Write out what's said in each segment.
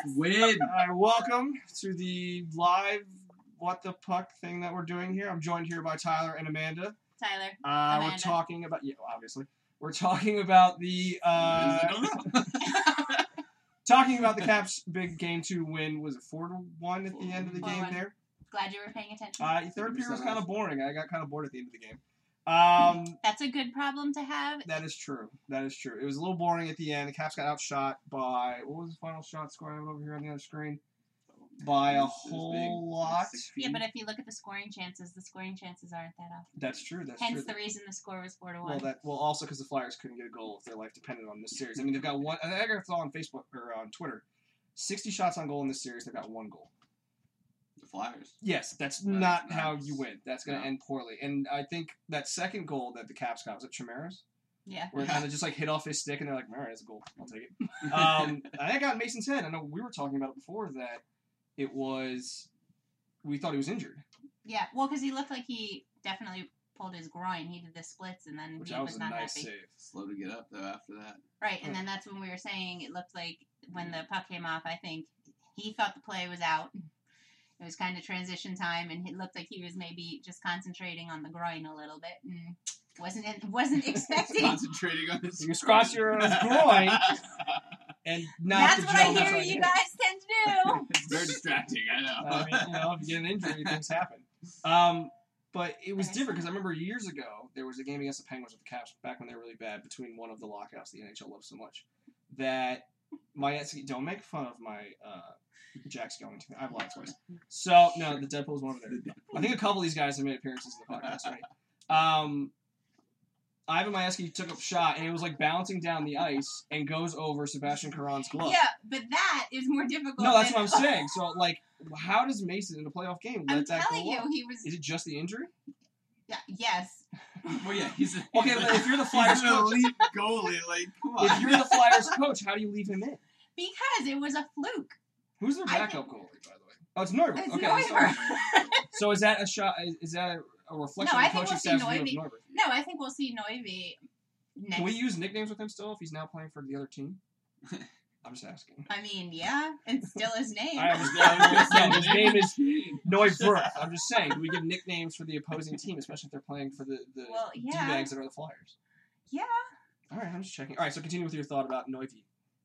Win. All right, welcome to the live What the Puck thing that we're doing here. I'm joined here by Tyler and Amanda. Tyler. We're talking about obviously. We're talking about the talking about the Caps' big Game 2 win. Was it 4-1 at the end of the game 4-1. there? Glad you were paying attention. Third period was kind of boring. I got kind of bored at the end of the game. That's a good problem to have. That is true. That is true. It was a little boring at the end. The Caps got outshot by, what was the final shot score I have over here on the other screen? By a whole lot. Yeah, but if you look at the scoring chances aren't that often. That's true. Hence the reason the score was 4-1. Well, also because the Flyers couldn't get a goal if their life depended on this series. I mean, they've got one. I think I saw on Facebook or on Twitter, 60 shots on goal in this series. They've got one goal. The Flyers. Yes, that's not how you win. That's going to end poorly. And I think that second goal that the Caps got, was it Chimera's? Yeah. Where it kind of just like hit off his stick, and they're like, all right, that's a goal. I'll take it. I think I got Mason's head. I know we were talking about it before that it was, we thought he was injured. Yeah, well, because he looked like he definitely pulled his groin. He did the splits, and then he was not nice happy. save. Slow to get up, though, after that. Right, and then that's when we were saying it looked like when the puck came off, I think he thought the play was out. It was kind of transition time, and it looked like he was maybe just concentrating on the groin a little bit, and wasn't expecting. Concentrating on his. You just cross your groin and not. That's what I hear you guys tend to do. It's very distracting. I know. I mean, if you get an injury, things happen. But it was different because I remember years ago there was a game against the Penguins with the Caps back when they were really bad between one of the lockouts the NHL loves so much that don't make fun of my Jack's going to me. I've lied twice. So no, the Deadpool's one over there. I think a couple of these guys have made appearances in the podcast already. Ivan Majewski took a shot, and it was like bouncing down the ice and goes over Sebastian Caron's glove. Yeah, but that is more difficult. No, that's what I'm saying. So, like, how does Mason in a playoff game let that go? I'm telling you, he was. Is it just the injury? Yeah. Yes. Well, yeah, he's okay. But if you're the Flyers he's an coach, elite goalie. Like, come on. If you're the Flyers coach, how do you leave him in? Because it was a fluke. Who's their backup goalie, by the way? Oh, it's Neuber. It's okay. Neuber. So is that a shot? Is that a reflection No, of I the think coaching we'll staff's see view of Neuber. Neuber? No, I think we'll see Neuber next. Can we use nicknames with him still if he's now playing for the other team? I'm just asking. I mean, yeah, it's still his name. His name is Neuber. I'm just saying, do we give nicknames for the opposing team, especially if they're playing for the D-bags that are the Flyers? Yeah. All right, I'm just checking. All right, so continue with your thought about Neuvi.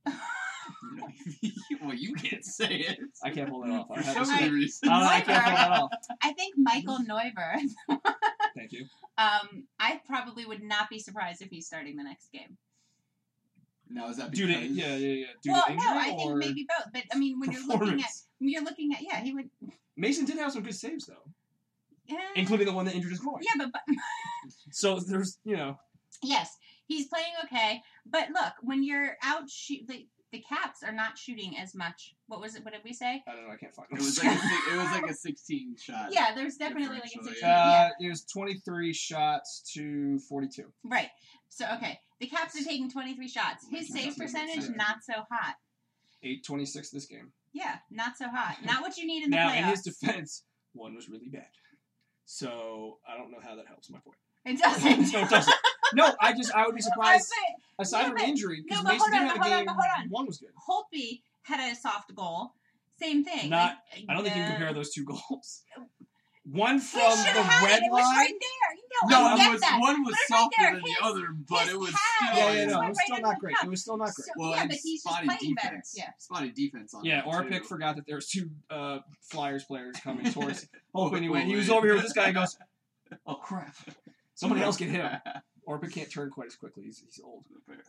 Well, you can't say it. I can't pull that off. For so many reasons. I can't pull that off. I think Michael Neuber. Thank you. I probably would not be surprised if he's starting the next game. Now is that because... Yeah. Well, no, I think maybe both. But I mean, when you're looking at, he would. Mason did have some good saves though. Yeah. Including the one that injured his groin. Yeah, but so there's, Yes, he's playing okay, but look, when you're out the Caps are not shooting as much. What was it? What did we say? I don't know. I can't find it. It was like a 16 shot. Yeah, there's definitely like a 16. It was 23 shots to 42. Right. So, okay. The Caps are taking 23 shots. His save percentage, not so hot. 826 this game. Yeah, not so hot. Not what you need in the playoffs. Now, in his defense, one was really bad. So, I don't know how that helps my point. It doesn't. No, it doesn't. No, I would be surprised, aside from injury, because Mason didn't have a game, one was good. Holtby had a soft goal. Same thing. I don't think you can compare those two goals. One from the red line. It was right there. One was softer than the other, but it was still... it was still not great. It was still not great. Well, yeah, but he's just playing better. Yeah. Spotty defense on that, Orpik forgot that there was two Flyers players coming towards Holtby anyway. He was over here with this guy and goes, oh, crap. Somebody else get hit him. Orpik can't turn quite as quickly. He's old.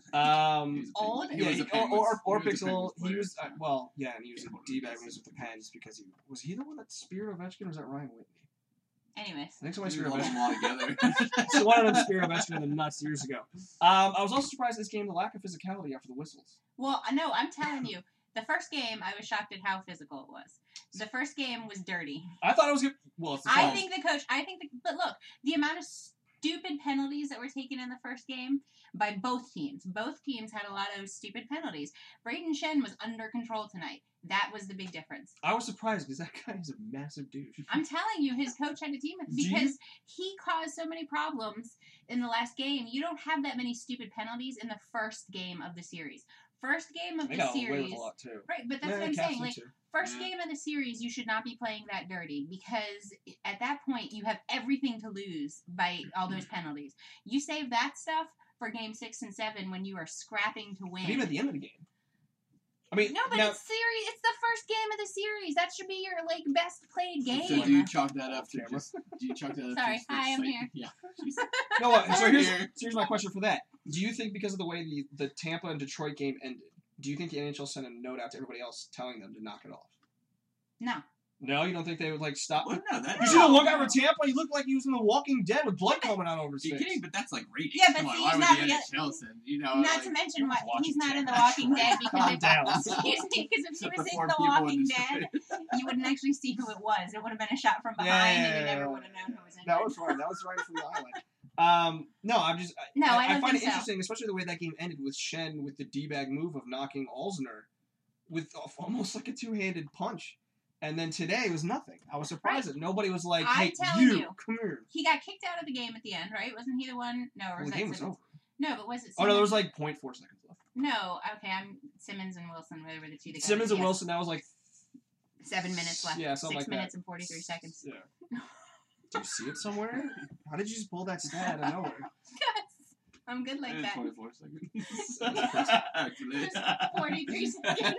Old? Yeah, Orpik's old. He was, and he was a D-bag when he was with the Pens because was he the one that speared Ovechkin or was that Ryan Whitney? Anyways. I think somebody speared Ovechkin. Them all together. So one of them speared Ovechkin in the nuts years ago. I was also surprised this game, the lack of physicality after the whistles. Well, no, I'm telling you. The first game, I was shocked at how physical it was. The first game was dirty. I thought it was good. Well, it's the I think the coach, but look, the amount of stupid penalties that were taken in the first game by both teams. Both teams had a lot of stupid penalties. Brayden Schenn was under control tonight. That was the big difference. I was surprised because that guy is a massive douche. I'm telling you, his coach had a team because he caused so many problems in the last game. You don't have that many stupid penalties in the first game of the series. first game of They the got away series. with a lot too. Right, but that's Yeah, what I'm Caps saying. did Like, too. first game of the series, you should not be playing that dirty because at that point you have everything to lose by all those penalties. You save that stuff for game 6 and 7 when you are scrapping to win. But even at the end of the game. I mean, No, but now, it's series. It's the first game of the series. That should be your like best played game. So do you chalk that up to Camera. just? Do you chalk that up? Sorry, to just the hi, I'm site- here. Yeah. no. So We're here's, here. so here's my question for that. Do you think because of the way the Tampa and Detroit game ended, do you think the NHL sent a note out to everybody else telling them to knock it off? No. No, you don't think they would like stop? Well, no, that. You see the one guy from Tampa? He looked like he was in The Walking Dead with blood coming out over his You're face. kidding, but that's like ratings. Yeah, but Come on, see, why he's would not the the- NHL send? You know, Not like, to mention what watching he's not in The Tampa. Walking Dead because Calm if, down. excuse me, because if he except was the in four The people in Walking this Dead, movie. you wouldn't actually see who it was. It would have been a shot from behind, and you never would have known who was in That it. was fine. That was right from the highlight. No, I'm just. No, I don't find think it so. interesting, especially the way that game ended with Shen with the D-bag move of knocking Alzner with almost like a two-handed punch. And then today it was nothing. I was surprised that nobody was like, I'm "Hey, telling you. come here." He got kicked out of the game at the end, right? Wasn't he the one? No, or Well, was the that game was Simmons? over. No, but was it Simmons? Oh no, there was like 0.4 seconds left. No, okay, I'm Simmons and Wilson. They were the two that got Simmons it. and Yeah. Wilson. That was like 7 minutes left. Yeah, something 6 like minutes that. and 43 seconds. Yeah. Do you see it somewhere? How did you just pull that stat out of nowhere? I'm good like it was that. 24 seconds. Actually. 43 seconds.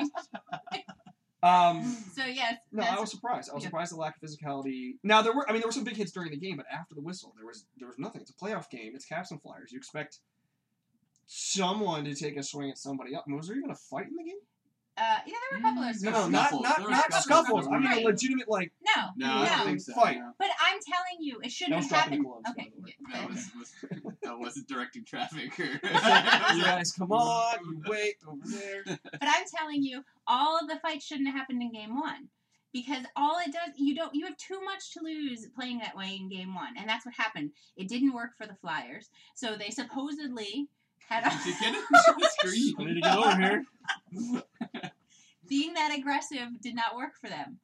So yes. No, I was surprised. I was surprised at the lack of physicality. Now there were some big hits during the game, but after the whistle, there was nothing. It's a playoff game. It's Caps and Flyers. You expect someone to take a swing at somebody else. Was there even a fight in the game? Yeah, there were a couple of No, scuffles. not Scuffles. There were not scuffles. scuffles. I mean Right. a legitimate like. No, No, I don't think so. Fight. no. But I'm telling you, it shouldn't That was have dropping happened. the gloves, by Okay. the way. Yeah. That wasn't directing traffic. Or You guys, come on. You wait over there. But I'm telling you, all of the fights shouldn't have happened in game 1. Because all it does, you have too much to lose playing that way in game 1. And that's what happened. It didn't work for the Flyers. So they supposedly had Did you get it on the screen? I need to get over here. being that aggressive did not work for them.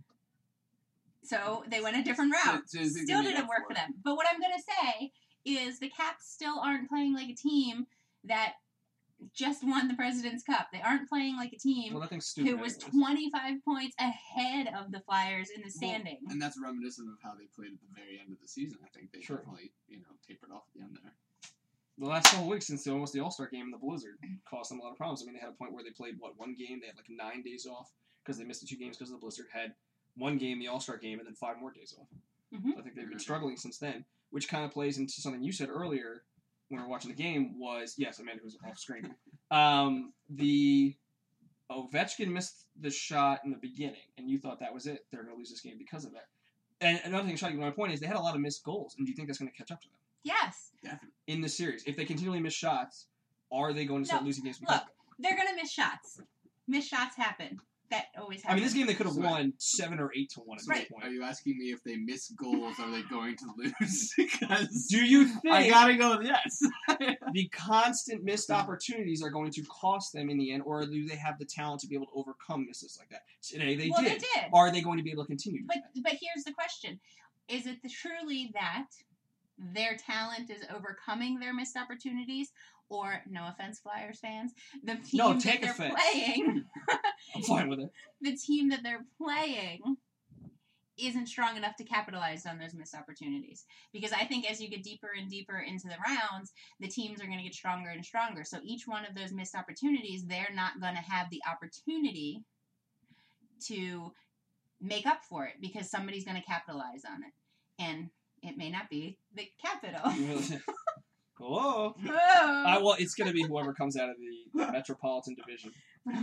So they went a different route. So you think they Still made didn't up work for it? them. But what I'm going to say is the Caps still aren't playing like a team that just won the President's Cup. They aren't playing like a team Well, nothing's stupid. who was anyways. 25 points ahead of the Flyers in the standing. And that's reminiscent of how they played at the very end of the season. I think they Sure. definitely, tapered off at the end there. The last couple weeks since almost the All-Star game in the Blizzard caused them a lot of problems. I mean, they had a point where they played, one game? They had like 9 days off because they missed the 2 games because of the Blizzard. Had 1 game, the All-Star game, and then 5 more days off. Mhm. So I think they've been struggling since then, which kind of plays into something you said earlier when we were watching the game was, yes, Amanda was off screen. The Ovechkin missed the shot in the beginning, and you thought that was it. They're going to lose this game because of that. And another thing, Shotty, my point is they had a lot of missed goals, and do you think that's going to catch up to them? Yes. Definitely. In the series, if they continually miss shots, are they going to start No, losing games? Because Look, they're going to miss shots. Missed shots happen. That always happens. I mean, this game they could have So- won 7 or 8 to 1 at Right. this point. Are you asking me if they miss goals, are they going to lose? Because Do you think I gotta go with yes. the constant missed opportunities are going to cost them in the end, or do they have the talent to be able to overcome misses like that? Today they Well, did. they did. Are they going to be able to continue? But here's the question: is it truly that their talent is overcoming their missed opportunities, or no offense, Flyers fans, the team No, that take they're offense. playing, I'm fine with it. the team that they're playing isn't strong enough to capitalize on those missed opportunities? Because I think as you get deeper and deeper into the rounds, the teams are going to get stronger and stronger. So each one of those missed opportunities, they're not going to have the opportunity to make up for it because somebody's going to capitalize on it. And it may not be the Capital. Hello. Oh. Well, it's going to be whoever comes out of the Metropolitan Division.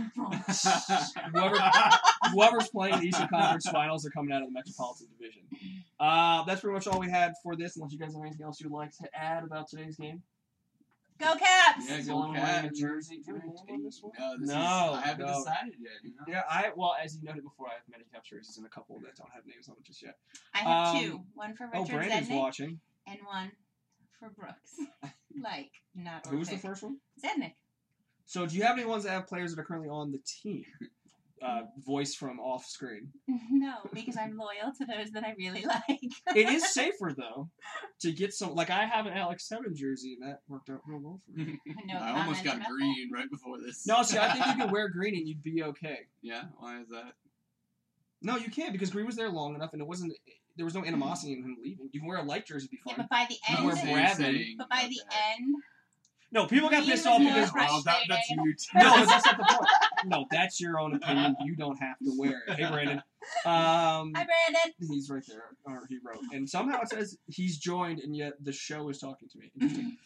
Whoever's playing the Eastern Conference Finals are coming out of the Metropolitan Division. That's pretty much all we had for this, unless you guys have anything else you'd like to add about today's game. Go Caps! Yeah, It's go the only one in Caps. Jersey. Do we have one on this one? No, this No, is, I haven't no. decided yet. Yeah, well, as you noted before, I have many Caps jerseys and a couple that don't have names on them just yet. I have Um, two. One for Oh, Richard Brandon's Zednik watching. and one for Brooks. Like, not Who's the Orpik. first one? Zednik. So, do you have any ones that have players that are currently on the team? voice from off screen. No, because I'm loyal to those that I really like. It is safer though to get some. Like I have an Alex 7 jersey, and that worked out real well for me. No I almost comment got about green right before this. No, see, I think you could wear green and you'd be okay. Yeah, why is that? No, you can't because green was there long enough, and there was no animosity in him leaving. You can wear a light jersey, be Yeah, fine. but by the You end, wear so you're Bradley. saying but by about the that. end, No, people got Green pissed was off more because Well, that's frustrating. you too. no, but that's not the point. No, that's your own opinion. You don't have to wear it. Hey, Brandon. hi Brandon. He's right there, or he wrote, and somehow it says he's joined, and yet the show is talking to me. Interesting.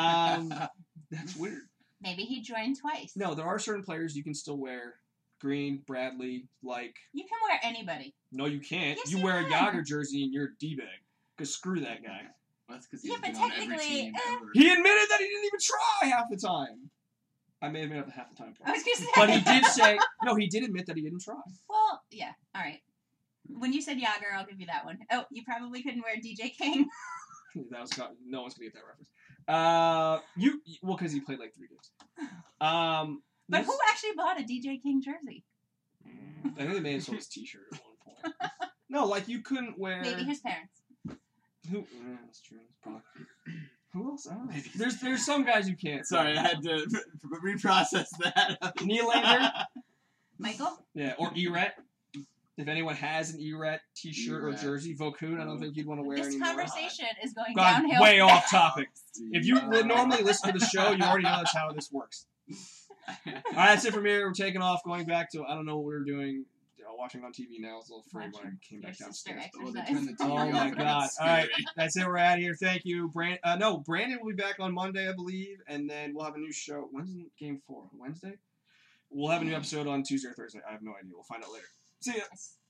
That's weird. Maybe he joined twice. No, there are certain players you can still wear. Green, Bradley, like. You can wear anybody. No, you can't. Yes, you you wear a can. Yager jersey and you're a D-bag. Because screw that guy. Well, that's because Yeah, he's but been on every technically, team ever. He admitted that he didn't even try half the time. I may have made up the half the time I part. was gonna say. But he did say, no, he did admit that he didn't try. Well, yeah. All right. When you said Yager, I'll give you that one. Oh, you probably couldn't wear DJ King. That was no one's gonna get that reference. Well, because he played like 3 games. But This- who actually bought a DJ King jersey? I think they made it so his T-shirt at one point. No, like you couldn't wear. Maybe his parents. Who? Yeah, that's true. That's probably. Who else? I don't know. There's some guys you can't. Sorry, I had to reprocess that. Nylander. Michael? Yeah, or Eret. If anyone has an Eret T-shirt or Eret. jersey, Vokun, I don't think you'd want to wear This anymore. conversation is going Gone downhill. way off topic. If you Oh. normally listen to the show, you already know that's how this works. All right, that's it from here. We're taking off, going back to I don't know what we were doing. Watching on TV now. I was a little afraid when I came back Your sister downstairs. Oh, they exercise. turned the Oh TV my off and God! it's All right, scary. that's it. We're out of here. Thank you, Brandon. No, Brandon will be back on Monday, I believe, and then we'll have a new show. When's Game 4? Wednesday. We'll have a new episode on Tuesday or Thursday. I have no idea. We'll find out later. See ya. Yes.